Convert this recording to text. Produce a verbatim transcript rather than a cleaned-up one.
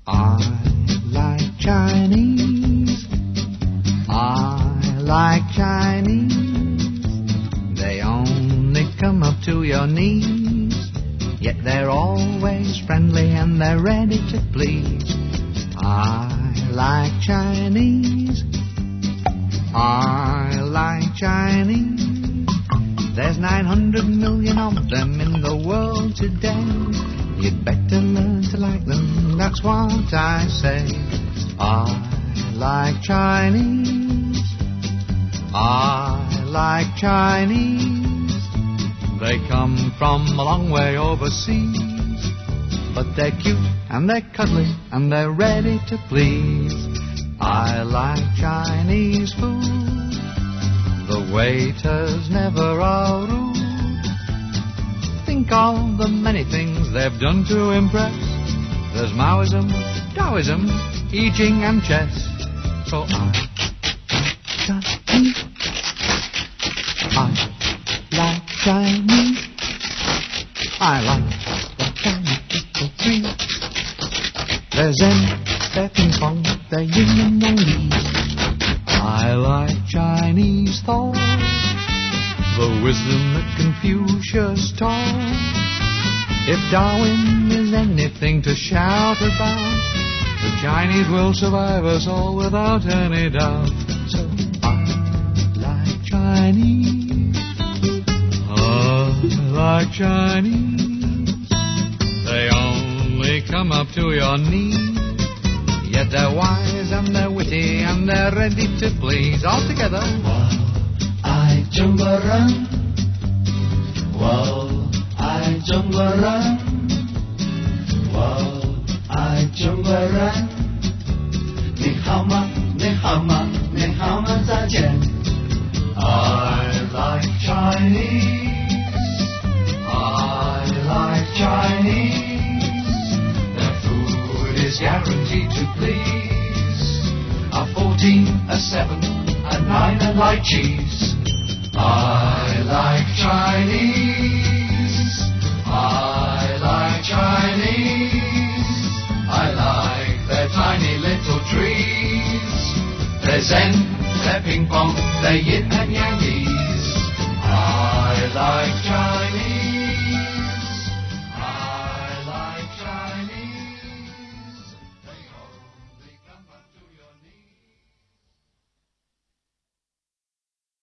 I like Chinese. I like Chinese. They only come up to your knees, yet they're always friendly and they're ready to please. I like Chinese. I like Chinese. There's nine hundred million of them in the world today. You'd better learn to like them, that's what I say. I like Chinese. I like Chinese. They come from a long way overseas, but they're cute and they're cuddly and they're ready to please. I like Chinese food. The waiters never are rude. Think of the many things they've done to impress. There's Maoism, Taoism, I Ching and chess. So I like Chinese. I like Chinese. I like the Chinese people free. They're Zen, they're ping pong, they're yin and they're yi. I like Chinese thought, the wisdom that Confucius taught. If Darwin is anything to shout about, the Chinese will survive us all without any doubt. So I like Chinese. I like Chinese. They only come up to your knees, yet they're wise and they're witty and they're ready to please. All together. I 中国人，我爱中国人，我爱中国人。你好吗？你好吗？你好吗？再见。I like Chinese. I like Chinese. Their food is guaranteed to please. A fourteen, a seven, a nine, and like cheese. I like Chinese. I like Chinese. I like their tiny little trees. They're Zen, they're ping pong, they're yin